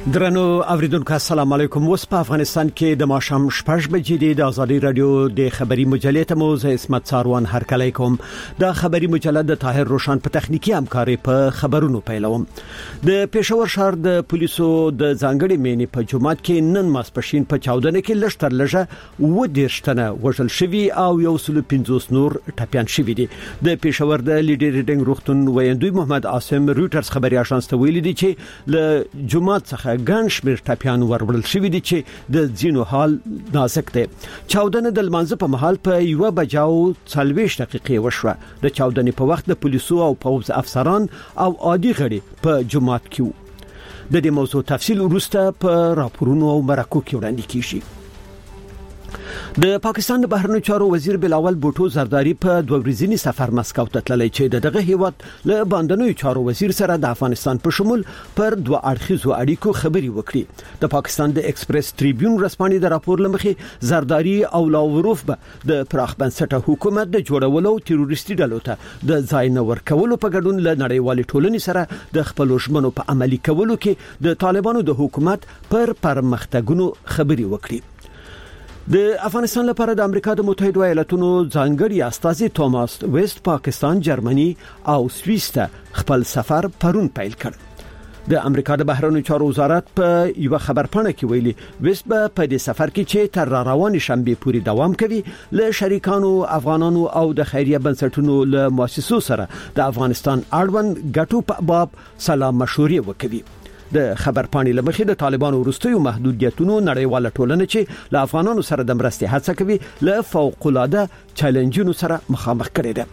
درنو اوریدونکو السلام علیکم. اوس په افغانستان کې د ماښام 6 بجې د ازادي رادیو د خبري مجلې ته موزه اسمت ساروان هرکلی کوم. د خبري مجله د طاهر روشن په تخنیکی همکاري په خبرونو پیلوم. د پېښور ښار د پولیسو د ځانګړي مېنې په جمعات کې نن ماسپښین په چاودنه کې لږ تر لږه و دیرشتنه وژل شوي او 150 نور ټپيان شوي دي. د پېښور د لیډر ریډینګ روغتون ویاندوی محمد عاصم رويټرز خبري اژانس ته ویلي دي چې له جمعات څخه ګڼ شمېر ټپيان وربړل شوي دي چې د ځینو حال نازک دی. چاودنه د لمانځه په محل په 1:40 دقیقې وشوه. د چاودنې په وخت د پولیسو او پوځ افسران او عادي غړي په جمعات کې وو. د دې موضوع تفصیل وروسته په راپورونو او مرکو کې وړاندې کیږي. د پاکستان د بهرنیو چارو وزیر بلاول بوټو زرداری په 2 ورځنی سفر مسکو ته تللی چې دغه هیواد له باندنیو چارو وزیر سره د افغانستان په شمول پر 2 اړخیزو اړیکو خبري وکړي. د پاکستان د ایکسپریس ټریبیون رسپانې د راپور لمخې زرداری او لاوروف به د پراخ بنسټه حکومت د جوړولو تروریستي ډلو ته د ځای نه ورکولو په ګډون له نړیوال ټولنې سره د خپل ژمنو په عملي کولو کې د طالبانو د حکومت پر پرمختګونو خبري وکړي. د افغانستان لپاره د امریکا د متحده ایالاتونو ځانګړي استازي توماس ویست پاکستان، جرمني او سویس ته خپل سفر پرون پیل کړ. د امریکا د بهرنیو چارو وزارت په یو خبرپاڼه کې ویلي ویست په دې سفر کې چې تر روانې شنبه پورې دوام کوي له شریکانو افغانانو او د خیریه بنسټونو له مؤسسو سره د افغانستان اړوند ګټو په باب سلام مشورې وکړي. د خبرپاڼې لمخې د طالبانو وروستیو محدودیتونو نړیواله ټولنه چې له افغانانو سره د مرستې هڅه کوي له فوق العاده چیلنجونو سره مخامخ کړي ده.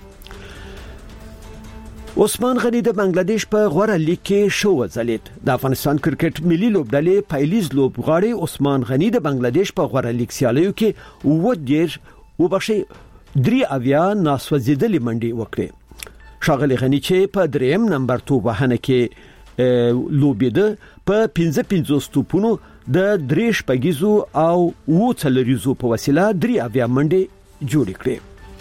عثمان غنی د بنگلاديش په غوړه لیګ کې شو وځلید. د افغانستان کرکټ ملي لوبډلې پایلیز لوبغاړي عثمان غنی د بنگلاديش په غوړه لیګ سیالیو کې درې اویا ناسوځیدلې منډي وکړي. شاغلی غنی چې په 3 نمبر توپ وهنه کې لوبیده په 55 توپونو د 3 شپږیزو او 4 په وسیله 3 اویا منډي جوړ کړې.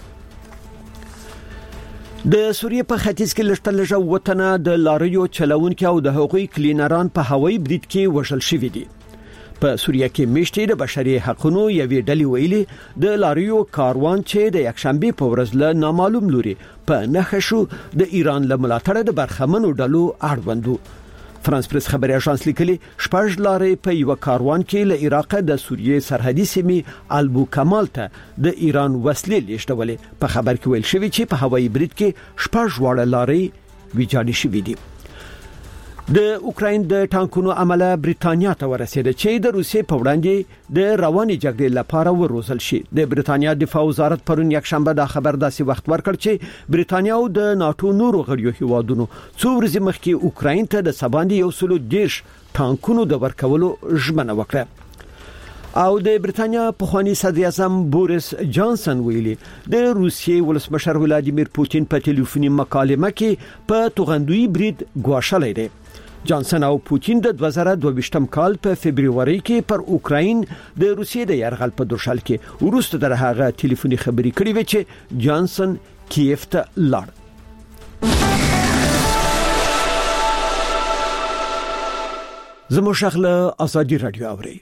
د سوریه په ختیځ کې لږه وطنه د لاریو چلونکو او د حقوقي کلینران په هوایي برید کې وژل شوي دي. په سوریه کې میشتې د بشري حقوقو یوې ډلې ویلي د لاریو کاروان چې د یکشنبه په ورځ له نامعلوم لوري په نخښو د ایران له ملاتړه د برخمنو ډلو اړوندو. فرانس پریس خبري اژانس لیکلي 6 لارې په یو کاروان کې له عراق د سوریه سرحدي سیمې البو کمال ته د ایران وسلې لیږدولې. په خبر کې ویل شوی چې په هوایي برید کې 6 وړه لارې ویجاړې شوې دي. د اوکراین د ټانکونو عمله بریتانیا ته ورسېده چې د روسیې په وړاندې د رواني جګړې لپاره وروزل شي. د بریتانیا دفاع وزارت پرون یک شنبه دا خبر داسې وخت ورکړ چې بریتانیا او د ناتو نورو غړیو هیوادونو څو ورځې مخکې اوکراین ته د سباندې 110 ټانکونو د ورکولو ژمنه وکړه. او د بریتانیا پخوانی صدر اعظم بوریس جانسن ویلي د روسیې ولسمشر ولادیمیر پوتین په ټلیفوني مکالمه کې په توغندوی برید ګواښلې ده. جانسن او پوتین د 2022 کال په فبرवरी کې پر اوکراین د روسیې د يرغل په درشل کې وروسته در هغه ټلیفوني خبري کړې و چې جانسن کیف ته لاړ. زموږ شغله ازادي رادیو اوري.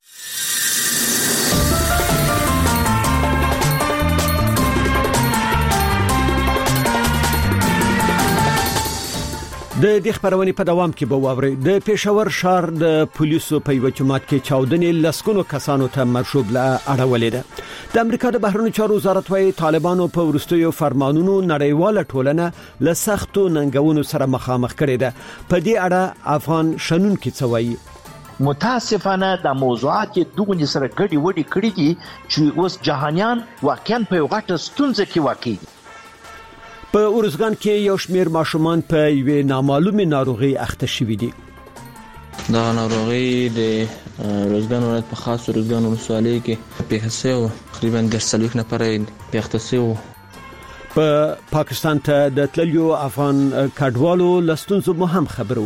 د دې خبرونې په دوام کې به واوري د پېښور ښار د پولیسو په یو جماعت کې چاودنې لسکونو کسانو ته مرشوب له اړولې ده. د امریکا د بهرنیو چارو وزارت وايي طالبانو په ورستیو فرمانونو نړیواله ټولنه له سختو ننګونو سره مخامخ کړي ده. په دې اړه افغان شنن کې څه وایي؟ متاسفانه د موضوعات دغه سره ګډي وډي کړي دي چې اوس جهانيان واقعا په یو غټه ستونزه کې واقع دي. په اورزګان کې یو شمېر ماشومان په یوې نامعلومه ناروغي اخته شوي دي. دا ناروغي د اورزګان ولایت په خاص اورزګان ولسوالۍ کې په حساب تقریبا 30 نفر په اخته شوي. په پاکستان ته د تللیو افغان کډوالو لستونزو مهم خبرو.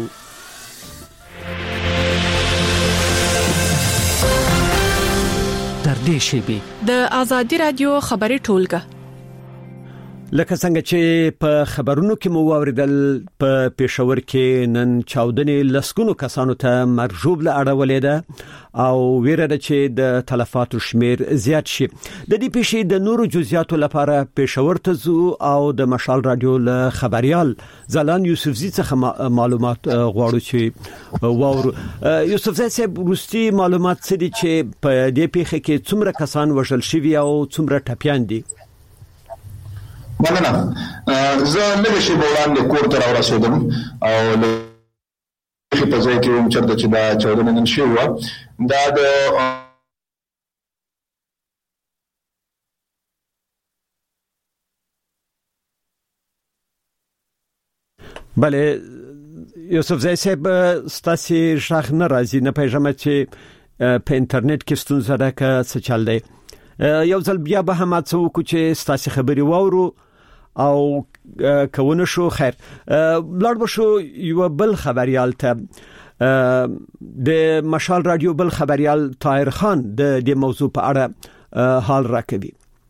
در دې شیبه د ازادي رادیو خبري ټولګه لکه څنګه چې په خبرونو کې مو واوریدل په پېښور کې نن چاودنې لسګونو کسانو ته مرجوب اړولې ده او ویره ده چې د تلفاتو شمیر زیات شي. د دې پیښې د نورو جزئیاتو لپاره پېښور ته ځو او د مشال رادیو له خبريال زلان یوسفزي څخه معلومات غواړو چې واورو. یوسفزي صاحب وروستي معلومات څه دي چې په دې پیښه کې څومره کسان وژل شوي او څومره ټپيان دي؟ مننه. زه لږ شی وړاندې کور ته راورسېدم او لږ په ځای کې وم چې دا چاودنه نن شوې وه. دا د بله یوسفزي صاحب ستاسو شاخ نه راځي، نه پېژنم چې په انټرنیټ کې ستونزه ده که څه چل دی. یو ځل بیا به هم څه وکړو چې ستاسو خبري واورو او کوونه شو. خیر بلاد بشو یو بل خبريال ته د مشال رادیو بل خبريال طاهر خان د دې موضوع په اړه حال راکوي.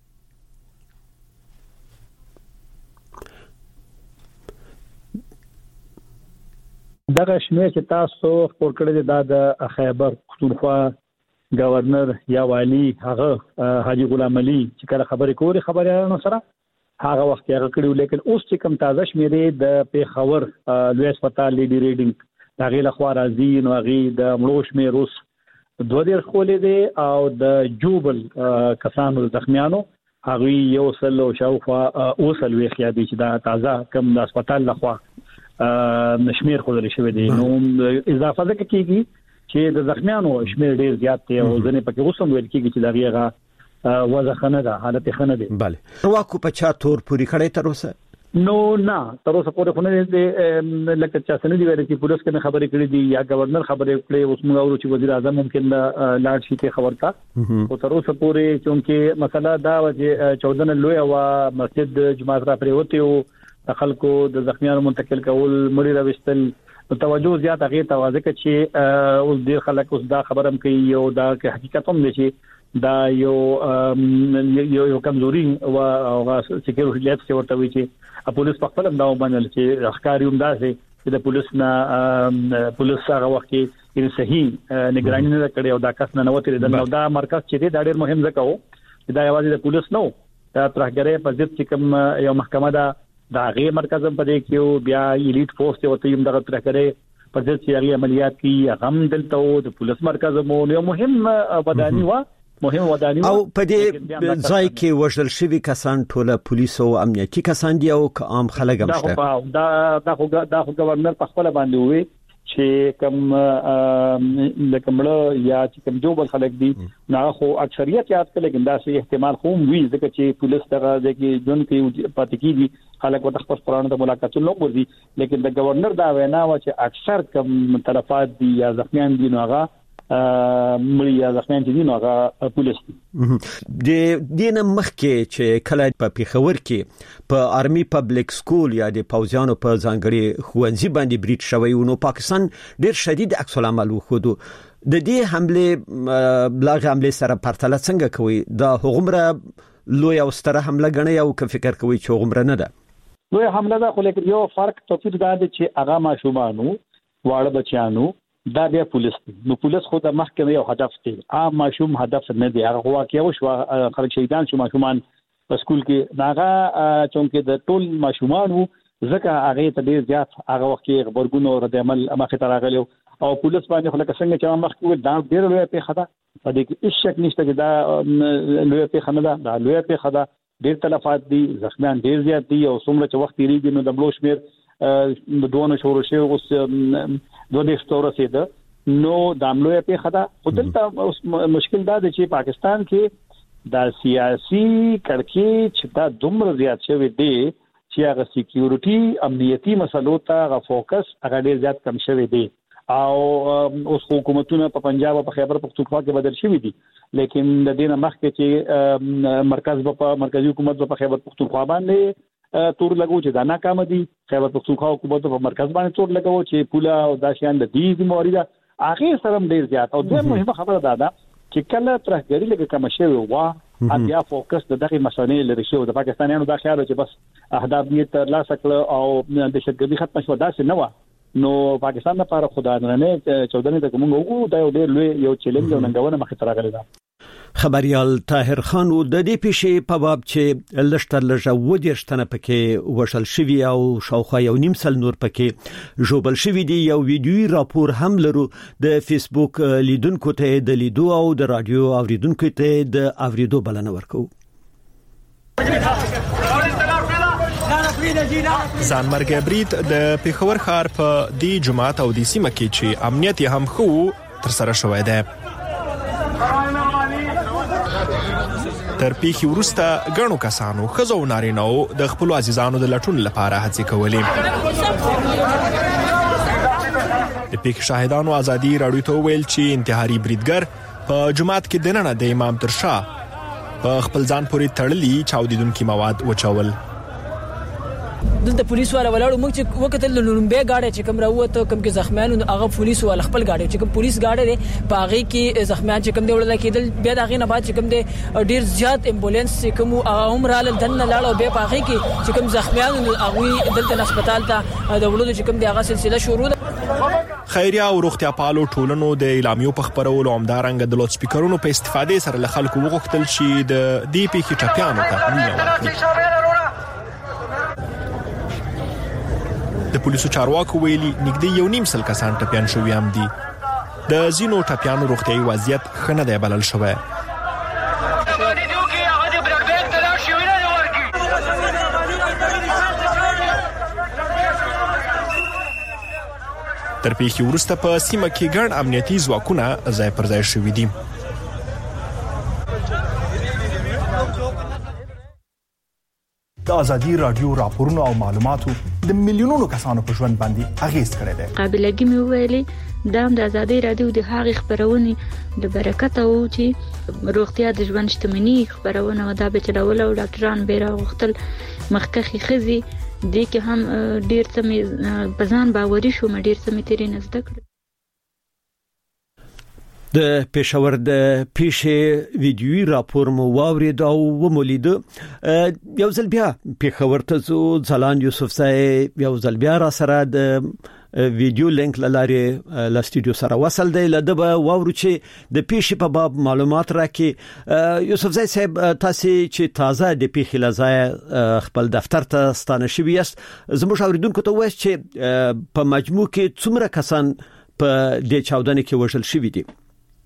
دغه شمیر چې تاسو خپل کړی دا د خیبر پختونخوا گورنر یا والی هغه حاجی غلام علي چې کله خبرې کوي خبريالانو سره هغه وخت هغه کړیو، لیکن اوس چې کوم تازه شمیرې د پیښور لوی هسپتال لیډي ریډینګ هغه لخوا راځي نو هغه د مړو شمیر اوس 2 خولې دي او د جوبل کسانو زخمیانو هغه یو سل او شاوخوا اوسل وی خیا دي چې دا تازه کوم د هسپتال لخوا شمیر خو لري شوی دي. نو اضافه ده کیږي چې د زخمیانو شمیر ډیر زیات دی او ځنې پکې اوسم ویل کیږي چې دغه وځخنه ده حالت خنه دي. بله واکو په چا تور پوری کړی تر اوسه نو نه تر اوسه پورې خو نه دي لکه چې څنګه دی ویل چې پولیس کنه خبرې کړې دي یا گورنر خبرې کړې اوس موږ اورو چې وزیر اعظم ممکن لاړ شي ته خبر کا او تر اوسه پورې چې مسله دا و چې 14 لوی او مسجد جماعت را پریوتی او خلکو د زخمیانو منتقل کول مړي راوستل توجه زیات هغه توازه کې چې اوس ډیر خلک اوس دا خبرم کوي او دا حقیقت هم نشي دا یو کمزوري او سکیورټي لیپس ورته وی چې پولیس په خپل انداز باندې چې ښکاری هم داسې چې د پولیس هغه وخت کې صحیح نگرانی نه کړې او دا کس نه نوته د نو دا مرکز چې دا ډېر مهم ځکه وو چې دا یوازې د پولیس نو دا ترهګرې په ضد چې کوم یو محکمه دا غي مرکز په دې کې بیا الیټ فورس ته وته یم دغه ترهګرې په ضد چې عملیات کې غم دلته د پولیس مرکز مو یو مهم وداني و او په دې ځای کې وژل شوی کسان ټوله پولیس او امنیتي کسان دي او عام خلک هم شته. دا خو گورنر په خپل باندې وي چې کوم لکمړه یا چې کوم جوبل خلک دي نه خو اکثریت یاد کړي لیکن دا سي احتمال خو وي ځکه چې پولیس دغه ځکه جون کې پاتې کیږي خلک وته خپل قرآن ته ملاقات نو ورځي، لیکن د گورنر دا وینا و چې اکثر کوم تلفات دي یا زخمیان دي نو هغه مړي یا زخمیان دي نو هغه پولیس د دینه مخکې چې کله په پیښور کې په آرمي پبلک سکول یا د پوځیانو په ځانګړي ښوونځي باندې بریټ شوی نو پاکستان ډیر شدید عکس العمل وخدو. د دې حمله بلاغ حمله سره پرتله څنګه کوي؟ دا هغومره لوی او ستره حمله غني او که فکر کوي چې هغومره نه ده لوی حمله ده، خو لیکن یو فرق توپیر دا دی چې هغه ماشومانو واړه بچیانو دا بیا پولیس دی. نو پولیس خو د محکمې یو هدف دی، عام ماشوم هدف نه دی. هغه واقعي وشو خلک شهیدان شو ماشومان په سکول کې هغه چونکې د ټول ماشومانو ځکه هغه ته ډیر زیات هغه وخت کې خبرګونو رد عمل مخه ته راغلی او پولیس باندې خلک څنګه چې مخکې دا ډیر لوی پیښه ده په دې کې هیڅ شک نشته چې دا لوی پیښه نه ده، دا لوی پیښه ده. ډیر تلفات دي، زخمیان ډیر زیات دي او څومره چې وخت تیریږي نو د بلو شمیر د دوه شورو شي اوس 2 ستوره سي نو د عملوی پیښه ده. خو دلته مشکل دا دی چې پاکستان کې د سیاسي کړکېچ چې دا دومره زیات شوی دی چې هغه سکیورټي امنیتي مسلو ته غو فوکس هغه ډیر زیات کم شوی دی او اوس حکومتونه په پنجاب او په خیبر پختونخوا کې بدل شوی دي، لیکن د دې مخکې چې مرکزی حکومت په خیبر پختونخوا باندې تور لګو چې دا ناکام دي، خیبر پختونخوا حکومت په مرکز باندې تور لګو چې پولا او داشیان د دې ذمہواری ده هغه سره ډیر زیات. او دوه مهمه خبره ده چې کله ترهګری لګه کم شوی و بیا فوکس دغه مسانې لري شو د پاکستانیانو دا خیال چې بس اهداف یې تر لاسه کړ او د شګردي ختم شو داسې نه و نو پاکستان لپاره خدای نه 14 د کومو وګړو دا یو ډېر لوی یو چیلنج او ننګونه مخې ته راغلی ده. خبريال طاهر خان د دې پیښې په باب چې لشتر لږه ودیشتنه پکې وشل شوی او شاوخوا یو نیم سل نور پکې جوبل شوی دی یو ویډیوي راپور هم لرو د فیسبوک لیدونکو ته د لیدو او د رادیو اوریدونکو ته د اوریدو بلنه ورکو. ځانمرګي برید د پیښور ښار په دی جمعات او د سیمه کې چې امنیت هم خو تر سره شوی دی. تر پیښې وروسته غنو کسانو خزو نارینو د خپل عزیزانو د لټون لپاره هڅې کولې. د پیښې شاهدانو ازادي راډیو ته ویل چې انتحاري بریدګر په جمعات کې دننه د امام ترشا په خپل ځان پورې تړلي چاودیدونکو مواد وچول. دلته پولیس والا ولاړو موږ چې وکتل لومبه گاډي چې کوم راوته کوم کې زخمیانو هغه پولیس والا خپل گاډي چې کوم پولیس گاډي دی باغی کې زخمیان چې کوم دی وړل کېدل بیا دغه نه بعد چې کوم دی ډیر زیات امبولانس چې کوم عمر ال دنه لاړو به باغی کې چې کوم زخمیانو هغه دلته هسپتال ته د وړلو چې کوم دی هغه سلسله شروع ده. خیریه او روغتیا پالو ټولنو د اعلامیو په خبرولو همدارنګ د لوډ سپیکرونو په استفادې سره له خلکو وغوښتل چې د دې پیښې ټاپیانو ته وینه ورکړي. د پولیسو چارواکو ویلي نږدې یو نیم سل کسان ټپیان شوي هم دي. د زینو ټپیانو روغتیايي وضعیت ښه نه دی بلل شوی. تر پیښې وروسته په سیمه کې ګڼ امنیتي ځواکونه ځای پر ځای شوي دي. د ازادي رادیو راپورونو او معلوماتو د میلیونونو کسانو په ژوند باندې اغیز کړی دی. قابلیت مې ویلي دا د ازادي رادیو د هغې خبرونه د برکت او چې روغتیا د ژوند شتمنۍ خبرونه دا به چلول او ډاکټران به راغختل مخکخي خزي د کې هم ډیر څه بزان باوري شو ډیر څه مې تیرې نزد کړ. د پېښور د پیښې ویډیوي راپور مو واورید او ومولید. یو ځل بیا پېښور ته زو ځلان یوسف صاحب یو ځل بیا را سره د ویډیو لینک لاره ل سټوډیو سره وصل دی لدبه واورو چې د پیښې په باب معلومات راکې. یوسف صاحب تاسو چې تازه د پیښې لزای خپل دفتر ته ستانه شوی است زموږ اوریدونکو ته وایي چې په مجموع کې څومره کسان په د چاودنې کې وژل شوي دي.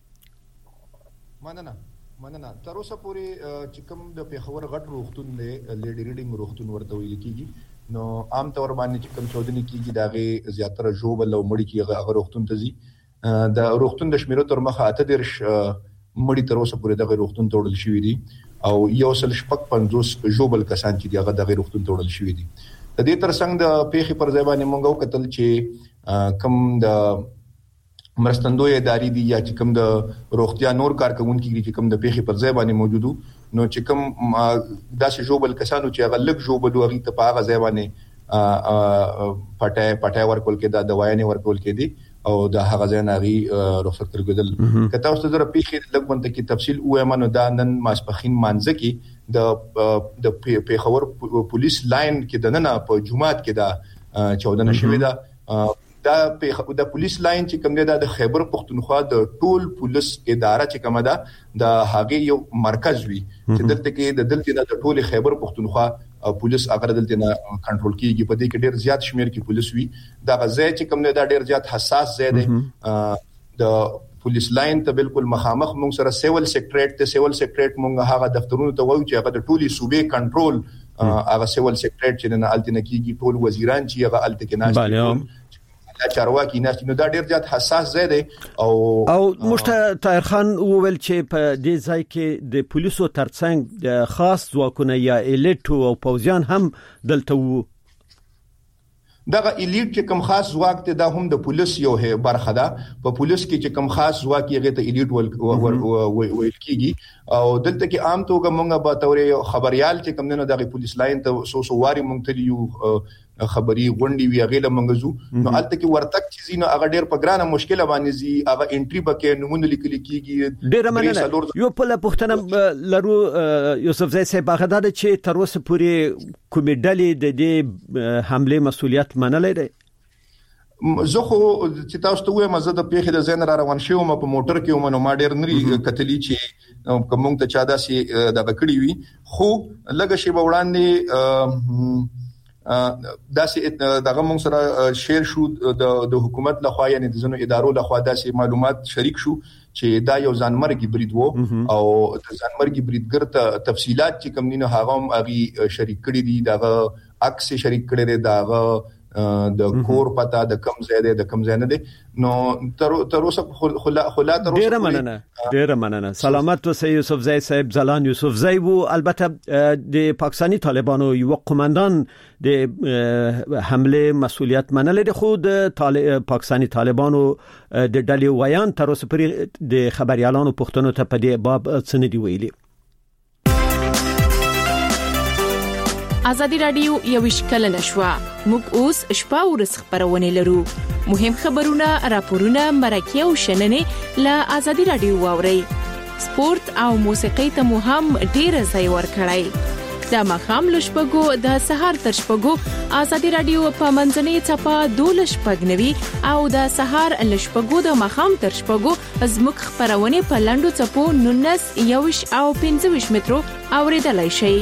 مننه تر اوسه پورې چې کوم د پیښور غټ روغتون دی لیډي ریډینګ روغتون ورته ویل کیږي نو عام طور باندې چې کوم چودنې کیږي داغه زیاتره جوبل او مړی کیږي هغه روغتون ته ځي. د روغتون د شمیرو تر مخه اته درش مړی تر اوسه پورې دغه روغتون ته وړل شوی دي او یو سل شپږ 50 جوبل کسان چې دغه دغه روغتون ته وړل شوی دي. د دې ترڅنګ د پیښې پر ځای باندې مونږ وکتل چې کوم د مرستندوی اداري دي یا چې کوم د روغتیا نور کارکونکو چې کوم د پیښې پر ځای باندې موجودو نو چې کوم داسې جوبل کسانو چې هغه لږ جوبل وغي ته په هغه ځای باندې پټای ورکول کې د دوايانې ورکول کې دي او د هغه ځای ناغي رخصت کړل. کته اوس د پیښې لږ باندې کې تفصیل وایمنو دا نن ماسپخین مانځ کې د پیښور پولیس لاین کې د نن په جمعات کې دا 14 شوې ده. د پولیس لاین چې کوم دی د خیبر پختونخوا د ټول پولیس اداره چې کومه ده د هغه یو مرکز وي چې دلته کې د ټول خیبر پختونخوا پولیس اگر دلته نه کنټرول کیږي په دې کې ډیر زیات شمیر کې پولیس وي دا غځای چې کوم دی دا ډیر زیات حساس ځای دی. د پولیس لاین ته بالکل مخامخ مونږ سره سیول سیکریټریټ مونږ هغه دفترونو ته وایو چې هغه د ټولي صوبې کنټرول هغه سیول سیکریټریټ چې نه الته کیږي ټول وزیران چې هغه الته کې ناشته چارواکي ناشته نو دا ډیر زیات حساس ځای دی او مشته طاهر خان وویل چې په دې ځای کې د پولیسو ترڅنګ خاص ځواکونه یا الیټ او پوځیان هم دلته وو. دغه الیټ چې کوم خاص ځواک ته دا هم د پولیس یو برخه ده. په پولیس کې چې کوم خاص ځواک یې ته الیټ ویل کیږي او دلته کې عام توګه مونږه به تورې خبريال چې کوم نه دغه پولیس لاین ته سو واري مونږ ته یو خبري غونډي وی غیله منغزو نو الته کې ورتک چې زینو هغه ډیر په ګرانه مشکله باندې زی هغه انټری بکې نمونه لیکل کیږي. ډیر مننه. یو په پښتنه لرو یوسف زئی صاحب هغه د چې تر اوسه پورې کومې ډلې د دې حمله مسؤلیت منلې ده؟ زه خو چې تاسو ته وایم زه د پیښې د زین را روان شوم په موټر کې ومنو ما ډیر نری کتلی چې کوم ته چا داسې د بکړی وي خو لږه شی وړاندې داسې دغه موږ سره شیر شو د حکومت لخوا یعنی د زنو ادارو لخوا داسې معلومات شریک شو چې دا یو ځانمرګي برید وو او د ځانمرګي بریدګر ته تفصيلات چې کوم نه هغه هم اغي شریک کړی دي دا عکس شریک کړی دی دا د کور پتا د کم زیاده د کم زیاده نو تر اوسه خلا تر اوسه ډیر مننه. سلامت اوسئ یوسف زئی صاحب. زلان یوسف زئی وو. البته د پاکستانی طالبانو یو قومندان د حمله مسؤلیت منل د خود پاکستانی طالبانو د ډلې ویان تر اوسه پرې د خبريالانو پښتنو ته په دې باب څه نه دی ویلي. آزادی رادیو یو شکل نشوا موږ اوس شپه ورځ خبرونه لرو. مهم خبرونه راپورونه مرکه او شننه له آزادی رادیو واوري. سپورت او موسیقي ته مو هم ډیر ځای ورکړی. د مخام لشپګو د سحر تر شپګو آزادی رادیو په منځنۍ چپا 12 او د سحر لشپګو د مخام تر شپګو زموږ خبرونه په لاندو چپو 19 او 25 مترو اوریدلای شي.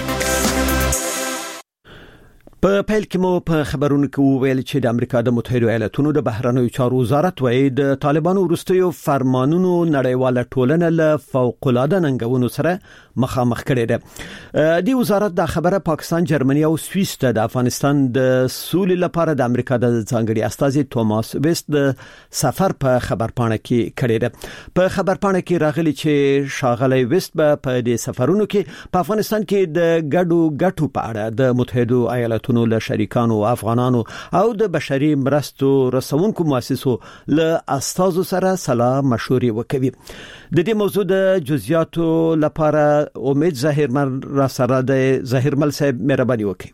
په پیل کې مو په خبرونو کې ویل چې د امریکا د متحده ایالاتونو د بهرنیو چارو وزارت وايي د طالبانو وروستیو فرمانونو نړیواله ټولنه له فوق العاده ننګونو سره مخامخ کړي ده. د وزارت د خبره پاکستان، جرمني او سویس ته د افغانستان د سولې لپاره د امریکا د ځانګړي استازي توماس ویست د سفر په خبرپاڼه کې کړي ده. په خبرپاڼه کې راغلي چې شاغلی ویست په دې سفرونو کې په افغانستان کې د ګډو په اړه د متحده ایالاتونو له شریکانو افغانانو او د بشري مرستو رسونکو مؤسسو له استازو سره صلاح مشورې وکوي. د دې موضوع د جزئیاتو لپاره امید ظاهرمل را سره د ظاهرمل صاحب مهرباني وکړي.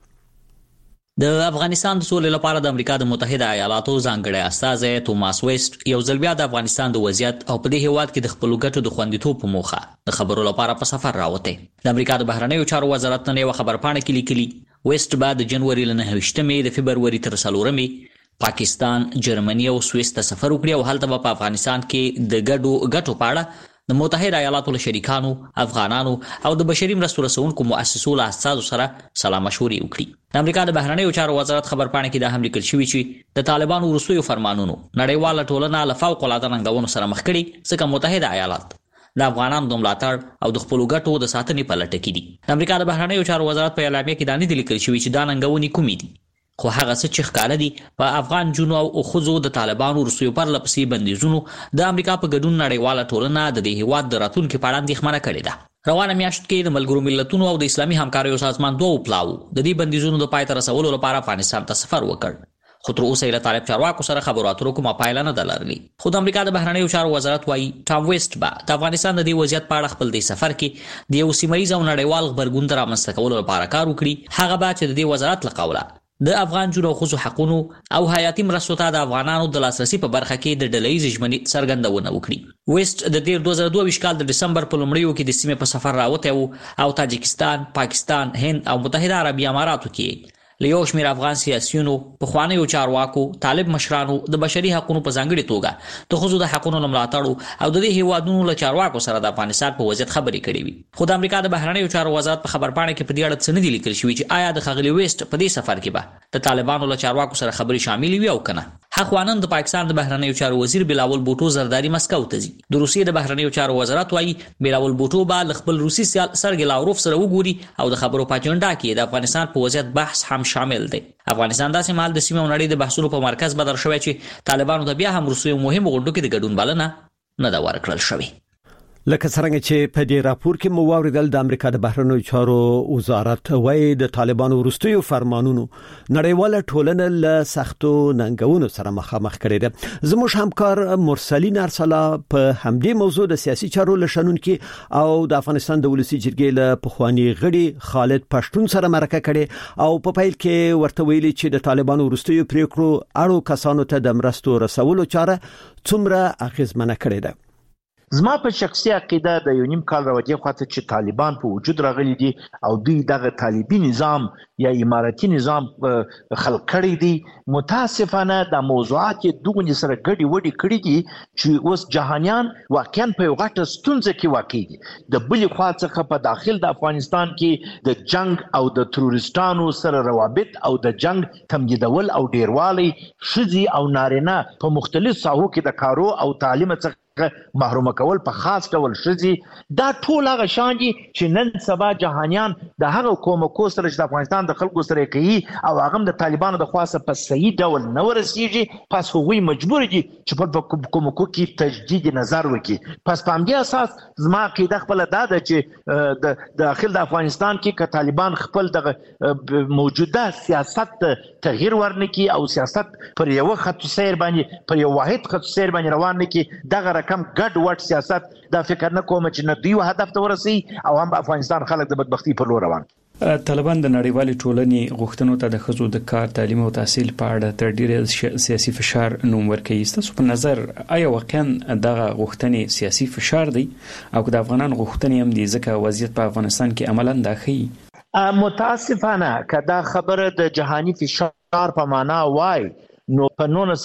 د افغانستان د سولې لپاره د امریکا د متحده ایالاتو ځانګړي استازی توماس ویست یو ځل بیا د افغانستان د وضعیت او په دې هیواد کې د خپل ګټو د خوندیتوب په موخه د خبرو لپاره په سفر راوته. د امریکا د بهرنیو چارو وزارت نن یو خبرپاڼه کې لیکلي ویست بعد د جنوري ل 9 د فبرवरी تر 4 پاکستان، جرمني او سویس ته سفر وکړي او هلته په افغانستان کې د ګټو په اړه د متحده ایالاتو له شریکانو، افغانانو او د بشري مرستو رسونکو مؤسسو له استازو سره سلام مشورې وکړي. د امریکا د بهرنیو چارو وزارت خبرپاڼه کې د هم لیکل شوی چې د طالبانو وروستیو فرمانونو نړیواله ټولنه له فوق العاده ننګونو سره مخ کړي ځکه متحده ایالات د افغانانو د ملاتړ او د خپل ګټو د ساتنې په لټه کې دي. د امریکا د بهرنیو چارو وزارت په اعلامیه کې دا نه لیکل شوی چې دا ننګونې کومې دي، خو هغه څه چې ښکاره دي په افغان جنو او خزو د طالبانو وروستیو پر لپسې بندیزونو د امریکا په ګډون نړیواله ټولنه د دې هیواد د راتلونکو په اړه اندېښمنه کړې ده. روانه میاشت کې د ملګرو ملتونو او د اسلامي همکاریو سازمان دوه پلاو د دې بندیزونو د پای ته رسولو لپاره افغانستان ته سفر وکړ. خو تر اوسه یې طالب چارواکو سره خبرو اترو کومه پایله نه درلودلې. خو د امریکا د بهرنیو چارو وزارت وايي ټام ویست د افغانستان د دې وضعیت په اړه خپل د سفر کې د یو سیمایي او نړیوال خبرګون تر رامنځته کولو لپاره کار وکړي. هغه به چې د دې وزارت لقوله د افغان جنو خصو حقوقو او حیاتي مرستو ته د افغانانو د لاسرسي په برخه کې د ډله‌ییز ژمنې څرګندونه وکړي. ویست د 2022 کال د دسمبر په لومړیو کې د سیمې په سفر راوته او تاجکستان، پاکستان، هند او متحده عربي اماراتو کې له یو شمېر افغان سیاسيونو، پخوانیو چارواکو، طالب مشرانو د بشري حقوقو په ځانګړي توګه د خصوصي د حقوقو ملاتړ او د دې هیوادونو له چارواکو سره د افغانستان په وضعیت خبرې کړې وي. خو د امریکا د بهرنیو چارو وزارت په خبرپاڼه کې په دې اړه څه نه لیکل شوی چې آیا د خغلی ویست په دې سفر کې به د طالبانو له چارواکو سره خبرې شامل وي او کنه. حقوانن د پاکستان د بهرنیو چارو وزیر بلاول بوټو زرداری مسکو ته ځي. د روسیې د بهرنیو چارو وزارت وايي بلاول بوټو به خپل روسي سرګي لاوروف سره وګوري او د خبرو په اجنډا کې د افغانستان په وضعیت بحث هم شامل دی. افغانستان داسې مال د سیمې او نړۍ د بحثونو په مرکز بدل شوی چې طالبانو ته بیا هم روسي مهم غونډو کې د ګډون بلنه نه دا ورکړل شوی. لکه څنګه چې په دې راپور کې مو واوریدل د امریکا د بهرنیو چارو وزارت وايي د طالبانو وروستیو فرمانونو نړیواله ټولنه له سختو ننګونو سره مخامخ کړي ده. زموږ همکار مرسلین ارسلا په همدې موضوع د سیاسي چارو لشنونکو او د افغانستان د ولسی جرګې له پخوانی غړي خالد پښتون سره مرکه کړي او په پیل کې ورته ویلي چې د طالبانو وروستیو پریکړو اړو کسانو ته د مرستو رسولو چاره څومره اغیزمنه کړي ده. زما په شخصي عقیده د یو نیم کال راوړي خاطر چې طالبان په وجود راغلي دي او دوی دغه طالبي نظام یا اماراتي نظام خلق کړی دي. متاسفانه د موضوعات دغه سره ګډي وډي کړی دي چې اوس جهانيان واقعا په یو غټه ستونزه کې واقع دي. د بلې خوا څخه په داخل د افغانستان کې د جنگ او د تروریستانو سره روابط او د جنگ تمدیدول او ډیروالی شذي او نارینه په مختلف ساحو کې د کارو او تعلیم څخه محروم کول په خاص ډول شذي دا ټول هغه شان دي چې نن سبا جهانيان د هغه کومکو سره چې د افغانستان د خلکو سره کوي او هغه د طالبانو د خاصه په صحیح ډول نه ورسیږي. پس هغوی مجبور دي چې په کومکو کې تجدید نظر وکړي. پس په همدې اساس زما عقیده خپل دا ده چې د داخل د افغانستان کې ک طالبان خپل د موجوده سیاست تغییر ورنکي او سیاست پر یو خط سیر باندې پر یو واحد خط سیر باندې روان نکي دغه کم ګډ وډ سیاست دا فکر نه کوم چې نه دوی هدف ته ورسي او هم افغانستان خلک د بدبختی پر لور روان. طالبان د نړیوالې ټولنې غوښتنو ته د ښځو د کار تعلیم او تحصیل په اړه تر ډیره سیاسي فشار نوم ورکوي. ستاسو په نظر آیا واقعا دغه غوښتنې سیاسي فشار دی او که د افغانان غوښتنې هم دي ځکه وضعیت په افغانستان کې عملاً دا ښیي؟ متاسفانه که دا خبره د جهانی فشار په معنا وای نو په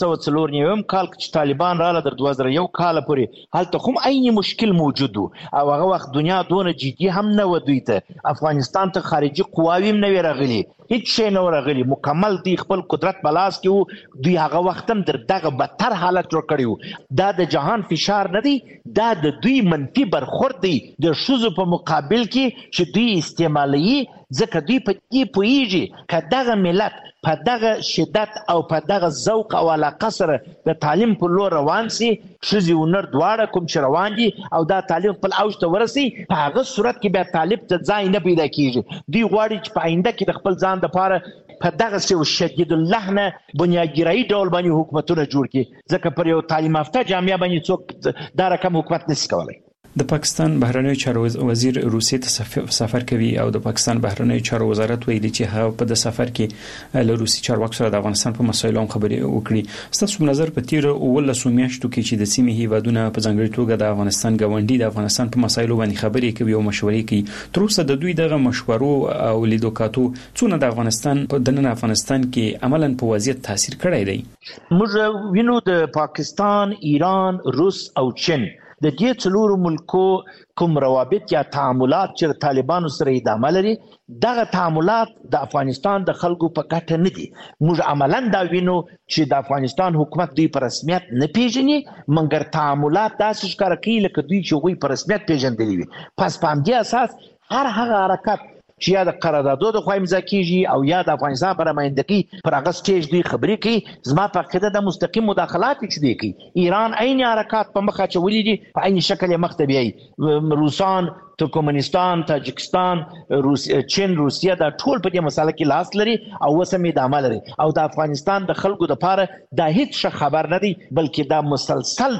1994 کال چې طالبان رااله در 2001 کال پورې هلته کوم عیني مشکل موجود او هغه وخت دنیا دونه جدي هم نه و دوی ته افغانستان ته خارجي قواوی هم نه راغلي هیڅ شی نه راغلي مکمل دی خپل قدرت بلاس کې دوی هغه وخت هم در دغه بدتر حالت جوړ کړیو. دا د جهان فشار نه دی دا د دوی منفي برخورد دی د شوزو په مقابل کې چې دوی استعمالي ځکه دوی په دې پوهیږي که دغه ملت په دغه شدت او په دغه ذوق او علاقه سره د تعلیم په لور روان سي ښځې او نر دواړه کوم چې روان دي او دا تعلیم خپل اوج ته ورسي په هغه صورت کې بیا طالب ته ځای نه پیدا کیږي. دوی غواړي چې په آینده کې د خپل ځان لپاره په دغه څه شدید اللحنه بنیادګرایي ډول باندې حکومتونه جوړ کړي ځکه پر یو تعلیم یافته جامعه باندې څوک دا رقم حکومت نشي کولای. د پاکستان بهرنیو چارو وزیر روسیې ته سفر کوي او د پاکستان بهرنیو چارو وزارت ویلي چې هغه په د سفر کې له روسي چارواکو سره د افغانستان په مسایلو هم خبرې وکړي. ستاسو په نظر په تیر 19 میاشتو کې چې د سیمې هیوادونه په ځانګړي توګه د افغانستان ګاونډي د افغانستان په مسایلو باندې خبرې کوي او مشورې کوي تر اوسه د دوی دغه مشورو او لیدو کاتو څونه د افغانستان په دننه افغانستان کې عملاً په وضعیت تاثیر کړی دی؟ موږ وینو د پاکستان، ایران، روس او چین د دې څلورو ملکو کوم روابط یا تعاملات چې طالبانو سره ادامه لري دغه تعاملات د افغانستان د خلکو په ګټه نه دي. موږ عملاً دا وینو چې د افغانستان حکومت دوی په رسمیت نه پیژني مګر تعاملات داسې ښکاره کوي لکه دوی چې هغوی په رسمیت پیژندلي وي. پس په همدې اساس هر هغه حرکت چې یا د قراردادو د خوا امضا کیږي او یا د افغانستان پر نمایندګۍ پر هغه سټیج دوی خبرې کوي زما په عقیده د مستقیم مداخلات چې دوی کوي. ایران عین حرکات په مخ اچولي دي په عین شکل یې مخ ته بیایي. روسان، ترکمنستان، تاجکستان، چین، روسیه دا ټول په دې مسله کې لاس لري او اوس هم ادامه لري او د افغانستان د خلکو لپاره دا هیڅ ښه خبر نه دی بلکې دا مسلسل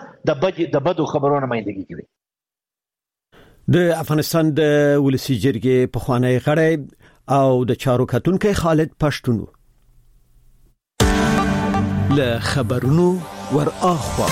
د بدو خبرونو نمایندګي کوي. د افغانستان د ولسی جرګې پخوانی غړی او د چارو کتونکو خالد پښتون له خبرونو ور اخوا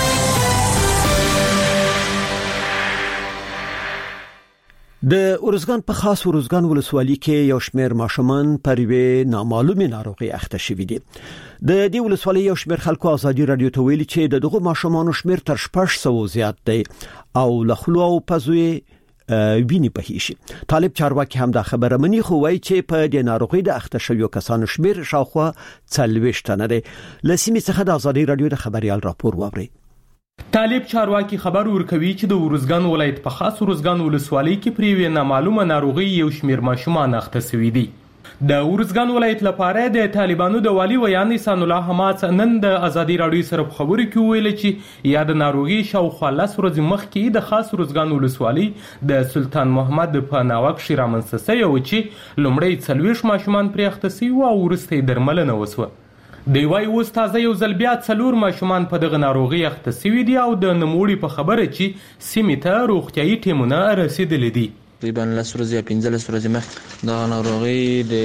د اورزګان په خاص اورزګان ولسوالۍ کې یو شمېر ماشومان پر یوې نامعلومه ناروغي اخته شوي دي. د دې ولسوالۍ یو شمېر خلکو ازادي رادیو ته ویلي چې دغه ماشومان شمېر تر 600 زیات دی او لخلو او پزوي ویني په هیڅ. طالب چارواکي هم دا خبره مني خو وايي چې په دې ناروغي د اخته شویو کسانو شمېر شاوخوا 40 نه دی. لسیمې څخه د ازادي رادیو د خبريال راپور ووري. طالب چارواکي خبر ورکوي چې د اورزګان ولایت په خاص اورزګان ولسوالۍ کې پر یوې نامعلومه ناروغي یو شمېر ماشومان اخته شوي دي. د ورزګان ولایت لپاره د طالبانو د والی ویان احسان الله حماس نن د ازادي راډیو سره په خبرو کې ویل چې یا د ناروغي شاوخوا 10 ورځې مخکې د خاص ورزګان ولسوالۍ د سلطان محمد په ناوه کې رامنځته شوی و چې لومړی 40 ماشومان پرې اخته شوي او وروسته یې درملنه وسوه. دی وايي اوس تازه یو ځل بیا 4 ماشومان په دغه ناروغي اخته شوي دي او د نوموړي په خبره چې سیمې ته روغتیايي ټیمونه رسیدلي دي. تقریبا 10 ورځې یا 15 ورځې مخکې د ناروغي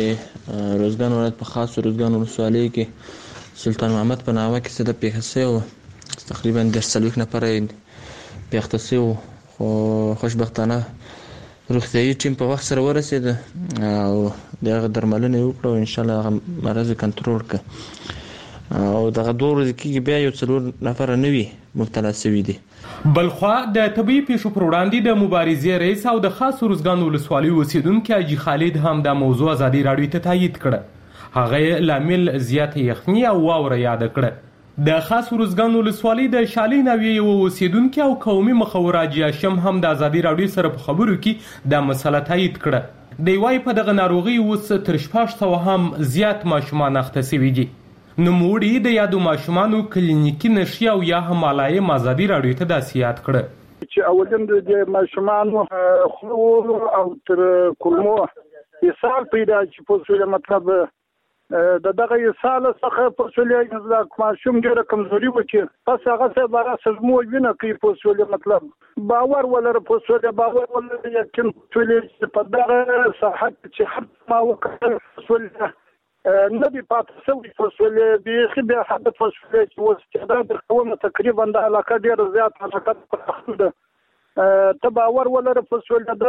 د روزګان ولایت په خاص روزګان ولسوالۍ کې سلطان محمد په ناوه کې څه د پیښه شوی تقریبا 40 نفر یې پیښه شوی خو خوشبختانه روغتیايي ټیم په وخت سره ورسېد او دغه درملنه وکړه او ان شاء الله هغه مرض کنټرول کړ او دغه 2 ورځې کې بیا یو 4 نفر نوي مبتلا شوي دي. بلخوا د طبي پیښو پر وړاندې د مبارزې رئیس او د خاص روزګان ولسوالۍ اوسیدونکي حاجي خالد هم د موضوع ازادي راډیو ته تایید کړه. هغه لامل زیاته یخني او واوره یاد کړه. د خاص روزګان ولسوالۍ د شالي ناوی یو اوسیدونکي او قومي مخور حاجي هاشم هم د ازادي راډیو سره په خبرو کې د مسله تایید کړه. دی وايي په دغه ناروغي اوس تر 600 هم زیات ماشومان اخته شوي دي. نوموړي د یادو ماشومانو کلینیکي نښې او یا هم علایم ازادي راډیو ته داسې یاد کړه چې اولین د ماشومانو خلو او تر کولمو اسهال پیدا چې په څه مطلب د دغه اسهال څخه په څه د ماشوم ډېره کمزوري و چې پس هغه څه بارا سزمو وینه کوي په څه مطلب باور ولر په څه باور ولر یقین ټول په دغه صحت چې هر ما وکړ څه نه دی پاتې شوی فصل بیخي بیا حد فصل چې واستعداد قومه تقریبا د علاقه ډیر زیات حرکت پرخته ته باور ولر فصل د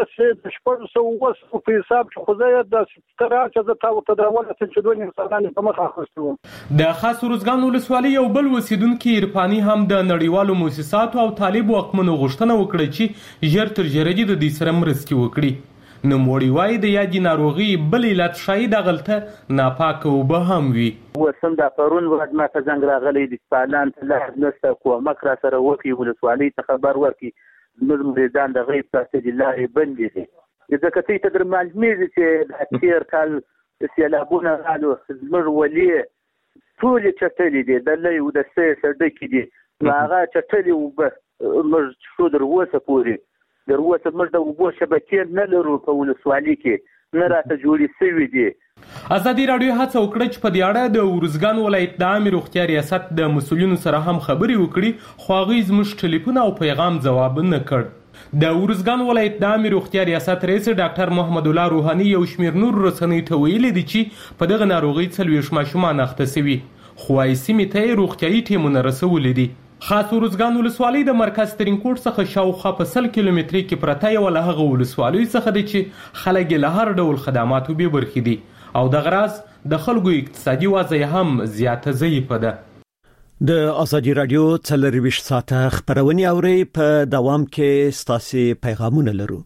600 په حساب خو زه د سترات چې تاسو تداول چې دوه انسانان په مخ اخستو. د خاص روزګان ولسوالۍ یو بل وسیدونکي عرفاني هم د نړیوالو مؤسساتو او طالب حکومتونو غوښتنه وکړه چې ژر تر ژره د دې سره مرستې وکړي. نوموړي وايي د یادې ناروغي بل علت شاید دغلته ناپاکه اوبه هم وي. وسم د پرون ورځ ما ته زنګ راغلی د سپالان ته له نسته کومک را سره وکي ولسوالۍ ته خبر ورکي زموږ مریدان د غیب تاسو د لارې بندې دي ځکه چې تر معلومیږي چې د تیر کال سیلابونه رالو زموږ ولي ټول چټلې دي د لوی او د سې سړک دي هغه چټلې او موږ شو دروسه پوري دروسه موږ د وبو شبکې نه لرو په ولسوالۍ کې نه راته جوړې شوي دي. ازادي راډیو هڅه وکړه چې په دې اړه د ورزګان ولایت د عامه روغتیا ریاست د مسؤلینو سره هم خبرې وکړي خو هغوی زموږ ټلیفون او پیغام ځواب نه کړ. د ورزګان ولایت د عامه روغتیا ریاست رئیس ډاکټر محمد الله روحاني یو شمېر نور رسنیو ته ویلي دي چې په دغه ناروغۍ 40 ماشومان اخته شوي خو وايي سیمې ته یې روغتیايي ټیمونه رسولي دي. خاص ورزګان ولسوالۍ د مرکز ترینکوټ څخه شاوخوا په 100 کیلومترۍ کې پرته یوه له هغه ولسوالیو څخه ده چې خلک یې له هر ډول خدماتو بې برخې دي او دغه راز د خلکو اقتصادي وضع هم زیاته ضعیفه ده. د ازادي راډیو 24 ساعته خبرونه اوري په دوام کې ستاسو پیغامونه لرو.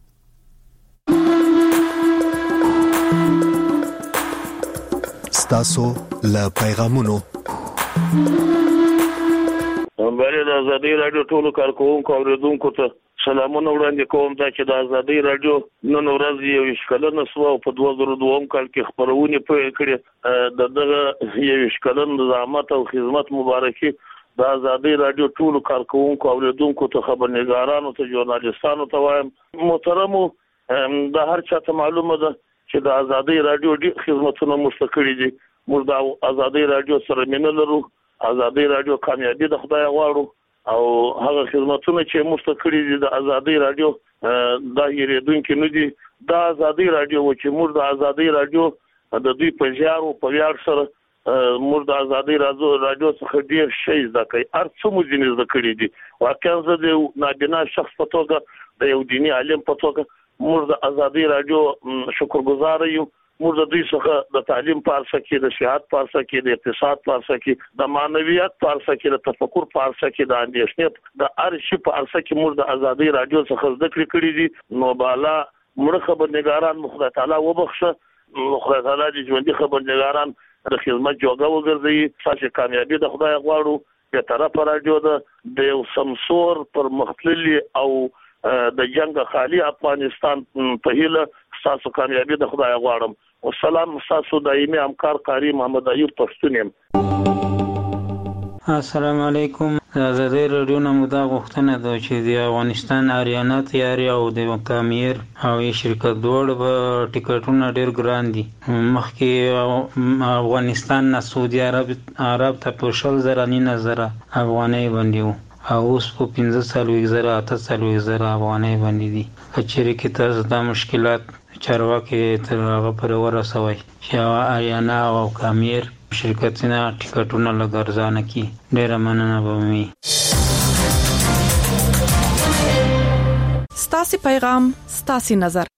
ستاسو له پیغامونو بله د ازادي راډیو ټولو کارکوونکو او اوریدونکو ته سلامونه وړاندې کوم دا چې د ازادي راډیو نن ورځ یو اشکالونه سو په 2002 کال کې خبرونه پیل کړې د دغه یو اشکالن د زحمت او خدمت مبارکي د ازادي راډیو ټولو کارکوونکو او اوریدونکو ته خبرنګارانو ته ژورنالیستانو ته وایم محترمو د هر چا ته معلومه ده چې د ازادي راډیو ډېر خدمتونه مستقلی دي موږ د ازادي راډیو سره مینه لرو ازادي راډیو کامیابی د خدای غواړو او هغه خدمتونه چې مستقلی دي د ازادي راډیو د یریدونکو نه دي د ازادي راډیو چې موږ د ازادي راډیو د دوی په ژارو په ویاړ سره موږ د ازادي راډیو څخه ډیر شي زده کوي ارڅ مو ځینې زده کړي دي واقعا زه د نابینا شخص په توګه د یو دیني عالم په توګه موږ د ازادي راډیو شکرګزار یو موږ د دوی څخه د تعلیم په اړه کې د سیاحت په اړه کې د اقتصاد په اړه کې د معنویات په اړه کې د تفکر په اړه کې د اندیشنې د ارشي په اړه کې موږ د ازادي راډیو څخه زده کړې دي نو بالا موږ خبرنګاران خدای تعالی وبخښه خدای تعالی دې ژوندۍ خبرنګاران د خدمت جوګه وګرځي چې کامیابی د خدای غواړو په طرف راډیو د یو سمسور پر مختللی او د جنگ خالی افغانستان په هیله تاسو کامیابی د خدای غواړم والسلام تاسو دایمي همکار قاری محمد ایوب پښتون یم. السلام علیکم. آزادی رادیو نمودا غوښتنه ده چې د افغانستان اریانا تیاری او د کامیر او شرکت دوړ په ټیکټونه ډیر ګران دي. مخکې افغانستان نه سعودي عرب ته په 20,000 افغانۍ باندې وو او اوس په 15,000 افغانۍ باندې دي. کچېرې کې تاسو دا مشکلات چارواکي تر هغه پر ورسوي چې اریانا او کامیر شرکتونه ټیکټونه لګرځانه کی. ډیره مننه به مې. ستاسو پیغام ستاسو نظر